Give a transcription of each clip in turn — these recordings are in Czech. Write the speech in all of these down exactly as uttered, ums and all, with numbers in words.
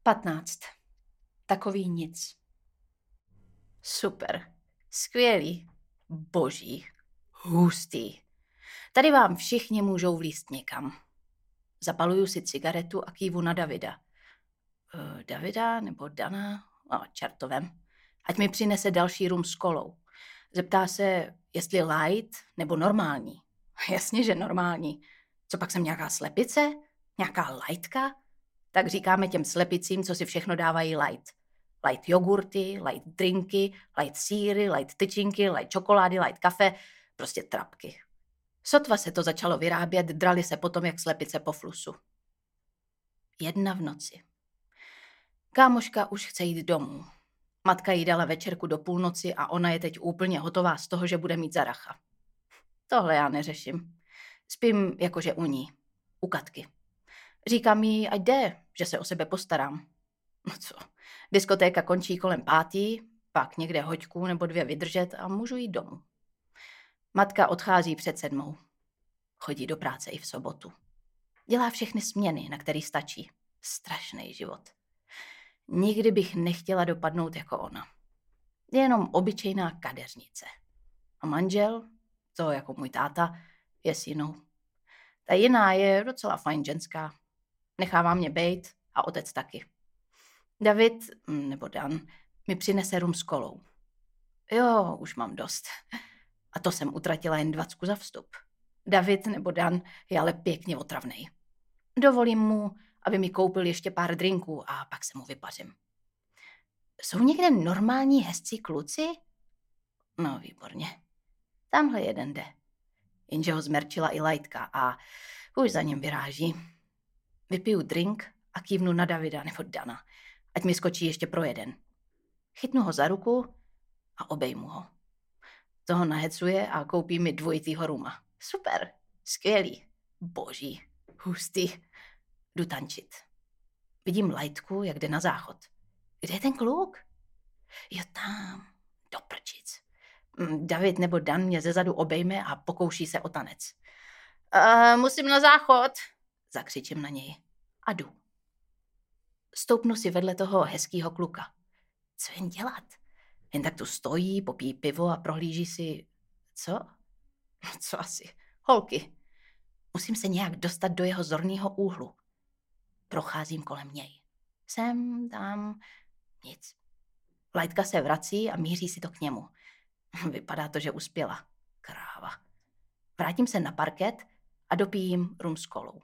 Patnáct. Takový nic. Super. Skvělý. Boží. Hustý. Tady vám všichni můžou vlízt někam. Zapaluju si cigaretu a kývu na Davida. Uh, Davida nebo Dana? No, čertovem. Ať mi přinese další rum s kolou. Zeptá se, jestli light nebo normální. Jasně, že normální. Co pak jsem nějaká slepice? Nějaká lightka? Tak říkáme těm slepicím, co si všechno dávají light. Light jogurty, light drinky, light síry, light tyčinky, light čokolády, light kafe, prostě trapky. Sotva se to začalo vyrábět, drali se potom jak slepice po flusu. Jedna v noci. Kámoška už chce jít domů. Matka jí dala večerku do půlnoci a ona je teď úplně hotová z toho, že bude mít zaracha. Tohle já neřeším. Spím jakože u ní. U Katky. Říkám jí, ať jde, že se o sebe postarám. No co, diskotéka končí kolem pátý, pak někde hoďku nebo dvě vydržet a můžu jít domů. Matka odchází před sedmou. Chodí do práce i v sobotu. Dělá všechny směny, na který stačí. Strašný život. Nikdy bych nechtěla dopadnout jako ona. Je jenom obyčejná kadeřnice. A manžel, to jako můj táta, je s jinou. Ta jiná je docela fajn ženská. Nechává mě bejt a otec taky. David, nebo Dan, mi přinese rum s kolou. Jo, už mám dost. A to jsem utratila jen dvacku za vstup. David nebo Dan je ale pěkně otravnej. Dovolím mu, aby mi koupil ještě pár drinků a pak se mu vypařím. Jsou někde normální hezcí kluci? No, výborně. Tamhle jeden jde. Jenže ho zmerčila i Lightka a už za ním vyráží. Vypiju drink a kývnu na Davida nebo Dana, ať mi skočí ještě pro jeden. Chytnu ho za ruku a obejmu ho. Toho nahecuje a koupí mi dvojitýho ruma. Super, skvělý, boží, hustý. Jdu tančit. Vidím Lightku, jak jde na záchod. Kde je ten kluk? Jo, tam, do prčic. David nebo Dan mě zezadu obejme a pokouší se o tanec. Uh, musím na záchod, zakřičím na něj. A jdu. Stoupnu si vedle toho hezkýho kluka. Co jen dělat? Jen tak tu stojí, popíjí pivo a prohlíží si... Co? No co asi? Holky. Musím se nějak dostat do jeho zorného úhlu. Procházím kolem něj. Sem, tam, nic. Lightka se vrací a míří si to k němu. Vypadá to, že uspěla. Kráva. Vrátím se na parket a dopijím rum s kolou.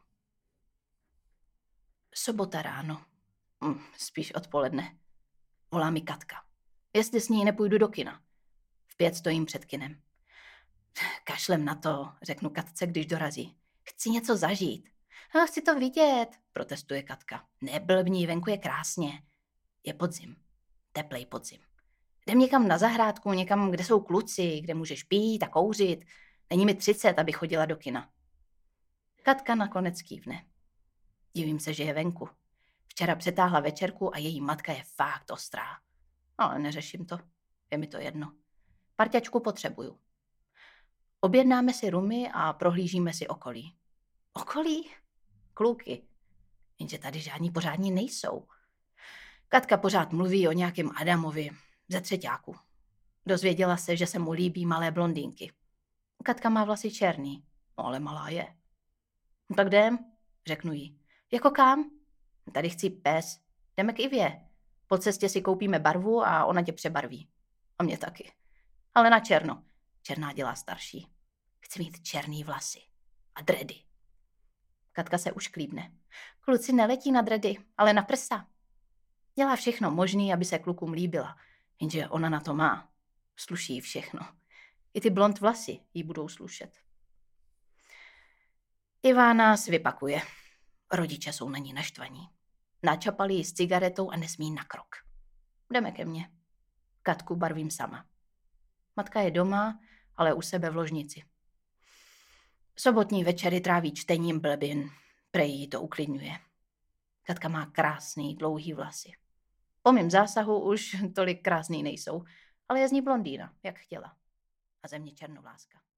Sobota ráno. Hm, spíš odpoledne. Volá mi Katka. Jestli s ní nepůjdu do kina. V pět stojím před kinem. Kašlem na to, řeknu Katce, když dorazí. Chci něco zažít. No, chci to vidět, protestuje Katka. Neblbni, venku je krásně. Je podzim. Teplej podzim. Jdem někam na zahrádku, někam, kde jsou kluci, kde můžeš pít a kouřit. Není mi třicet, aby chodila do kina. Katka nakonec kývne. Divím se, že je venku. Včera přetáhla večerku a její matka je fakt ostrá. Ale neřeším to. Je mi to jedno. Parťačku potřebuju. Objednáme si rumy a prohlížíme si okolí. Okolí? Kluky. Jenže tady žádní pořádní nejsou. Katka pořád mluví o nějakém Adamovi ze třeťáku. Dozvěděla se, že se mu líbí malé blondýnky. Katka má vlasy černý, no ale malá je. No tak jdem, řeknu jí. Jako kam? Tady chci pes. Jdeme k Ivě. Po cestě si koupíme barvu a ona tě přebarví. A mě taky. Ale na černo. Černá dělá starší. Chci mít černý vlasy. A dredy. Katka se už klíbne. Kluci neletí na dredy, ale na prsa. Dělá všechno možný, aby se klukům líbila. Jenže ona na to má. Sluší jí všechno. I ty blond vlasy jí budou slušet. Iva nás vypakuje. Rodiče jsou na ní naštvaní. Načapali ji s cigaretou a nesmí na krok. Jdeme ke mně. Katku barvím sama. Matka je doma, ale u sebe v ložnici. Sobotní večery tráví čtením blbin. Prej jí to uklidňuje. Katka má krásný, dlouhý vlasy. Po mým zásahu už tolik krásný nejsou, ale je z ní blondýna, jak chtěla. A ze mě černovláska.